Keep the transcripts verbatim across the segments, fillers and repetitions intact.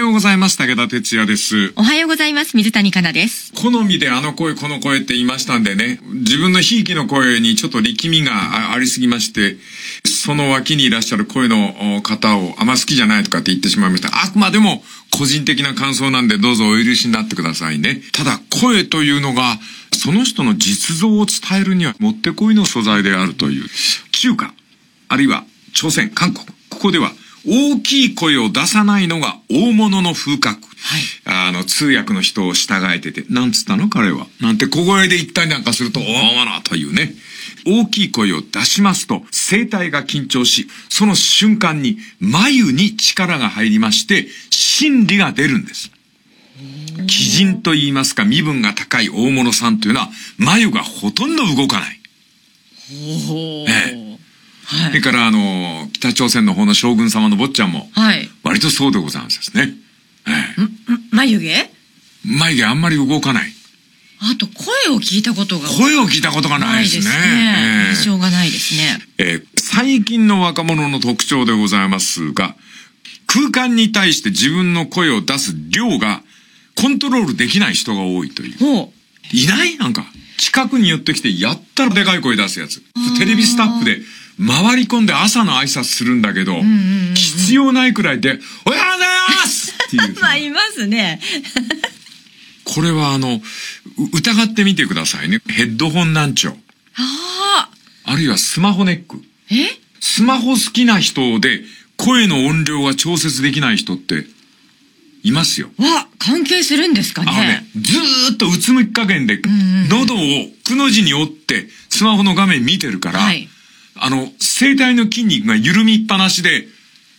ようございます。武田哲也です。 おはようございます。水谷香奈です。 好みであの声この声って言いましたんでね、自分のひいきの声にちょっと力みがありすぎまして、その脇にいらっしゃる声の方をあんま好きじゃないとかって言ってしまいました。あくまでも個人的な感想なんでどうぞお許しになってくださいね。ただ声というのがその人の実像を伝えるにはもってこいの素材であるという。中華、あるいは朝鮮、韓国、ここでは大きい声を出さないのが大物の風格。はい、あの、通訳の人を従えてて、なんつったの彼は。なんて小声で言ったりなんかすると、大物というね。大きい声を出しますと、声帯が緊張し、その瞬間に眉に力が入りまして、心理が出るんです。鬼人と言いますか、身分が高い大物さんというのは、眉がほとんど動かない。 ほー。 ええ、はい、それからあの北朝鮮の方の将軍様の坊ちゃんも割とそうでございますですね。 はい、ん眉毛眉毛あんまり動かない。 あと声を聞いたことが声を聞いたことがないですね。 ないですね、えー、印象がないですね。 えー、最近の若者の特徴でございますが、空間に対して自分の声を出す量がコントロールできない人が多いという。 ほう。 いないなんか近くに寄ってきてやったらでかい声出すやつ。テレビスタッフで回り込んで朝の挨拶するんだけど、うんうんうんうん、必要ないくらいで、おはようございますっていう。 まあ、いますね。 これはあの、疑ってみてくださいね。ヘッドホン難聴。 ああるいはスマホネック。 えスマホ好きな人で、声の音量が調節できない人って、いますよ。 わ、関係するんですかね。 あのね、ずーっとうつむき加減で、喉をくの字に折って、スマホの画面見てるから、はい、あの、声帯の筋肉が緩みっぱなしで、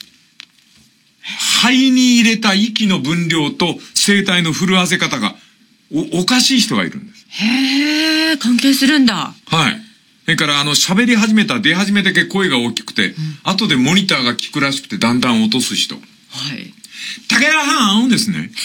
肺に入れた息の分量と声帯の震わせ方がお、おかしい人がいるんです。 へー、関係するんだ。 はい。それからあの、喋り始めた、出始めだけ声が大きくて、うん、後でモニターが効くらしくてだんだん落とす人。はい。竹谷はんですね。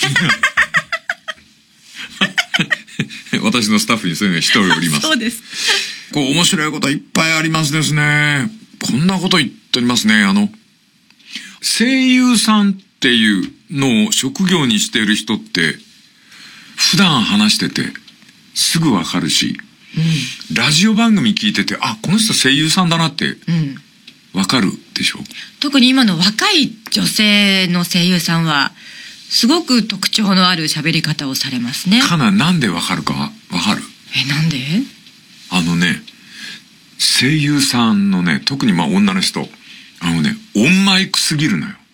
私のスタッフにそういうのが一人おります。 そうです。 こう面白いこといっぱいありますですね。こんなこと言っておりますね。あの、声優さんっていうのを職業にしている人って、普段話しててすぐわかるし、うん、ラジオ番組聞いてて、あ、この人声優さんだなってわかるでしょ。うん、 特に今の若い女性の声優さんは、すごく特徴のある喋り方をされますね。 かな、なんでわかるかわかる？ え、なんで？ あのね、声優さんのね、特にまあ女の人、あのね、オンマイクすぎるのよ。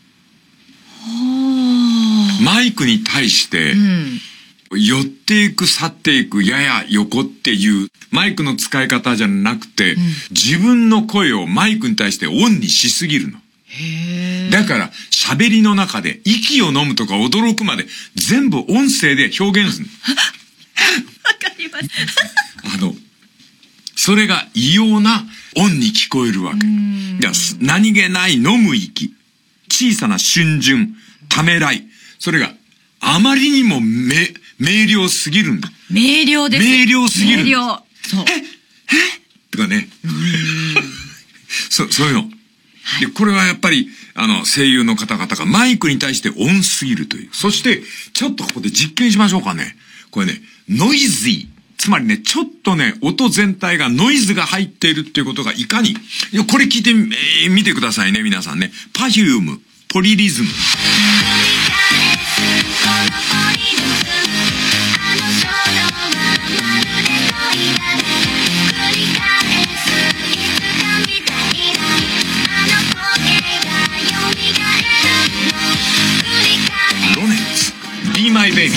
マイクに対して、うん、寄っていく去っていくやや横っていうマイクの使い方じゃなくて、うん、自分の声をマイクに対してオンにしすぎるの。 へー。 だから喋りの中で息を飲むとか驚くまで全部音声で表現するの。 わかります。 あの、それが異様な音に聞こえるわけ。いや、何気ない飲む息、小さな春巡、ためらい、それがあまりにもめ明瞭すぎるんだ。 明瞭です。 明瞭すぎる。 明瞭。そう。 え、えとかね。そ、そういうの。で、これはやっぱり、あの、声優の方々がマイクに対して音すぎるという。そして、ちょっとここで実験しましょうかね。これね、ノイズイ。つまりね、ちょっとね、音全体がノイズが入っているっていうことがいかに、いやこれ聞いてみ、えー、見てくださいね、皆さんね。パフューム、ポリリズム。ロネッツ、Be My Baby。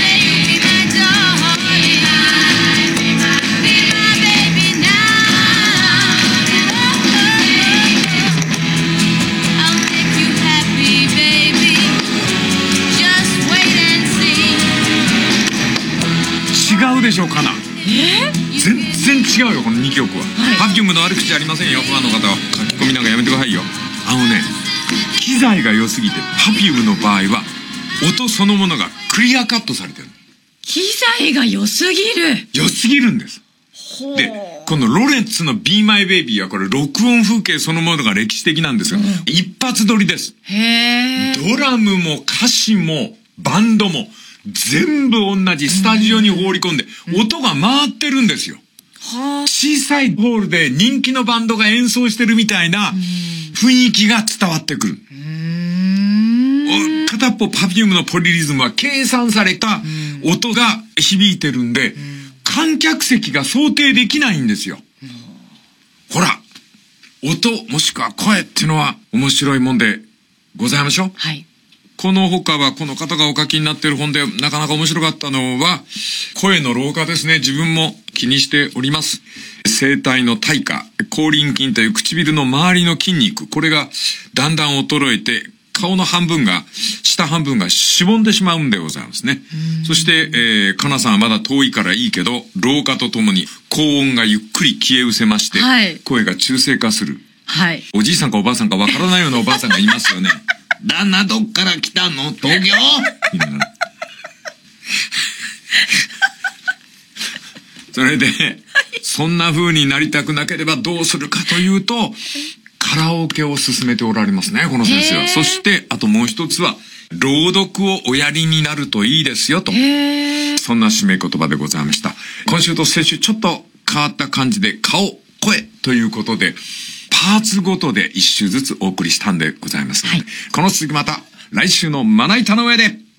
違うでしょうかな。 えー、全然違うよこのにきょくは。はい、パフュームの悪口ありませんよ。ファンの方は書き込みなんかやめてくださいよ。あのね、機材が良すぎてパフュームの場合は音そのものがクリアカットされてる。 機材が良すぎる。 良すぎるんです。 ほで、このロレッツの Be My Baby はこれ録音風景そのものが歴史的なんですよ。うん、一発撮りです。 へー。 ドラムも歌詞もバンドも全部同じスタジオに放り込んで、うん、音が回ってるんですよ。は小さいホールで人気のバンドが演奏してるみたいな雰囲気が伝わってくる。うん、片っぽ Perfume のポリリズムは計算された音が響いてるんで、うん、観客席が想定できないんですよ。うん、ほら、音もしくは声っていうのは面白いもんでございましょう。 はい。 この他はこの方がお書きになっている本でなかなか面白かったのは声の老化ですね。自分も気にしております。声帯の帯下、口輪筋という唇の周りの筋肉、これがだんだん衰えて顔の半分が下半分がしぼんでしまうんでございますね。そして、えー、かなさんはまだ遠いからいいけど老化とともに高音がゆっくり消え失せまして、はい、声が中性化する、はい、おじいさんかおばあさんかわからないようなおばあさんがいますよね。旦那どっから来たの？東京それで、そんな風になりたくなければどうするかというと、カラオケを勧めておられますね、この先生は。そして、あともう一つは、朗読をおやりになるといいですよと。そんな締め言葉でございました。今週と先週ちょっと変わった感じで、顔、声ということで、パーツごとで一周ずつお送りしたんでございますので、はい、この続きまた来週のまな板の上で。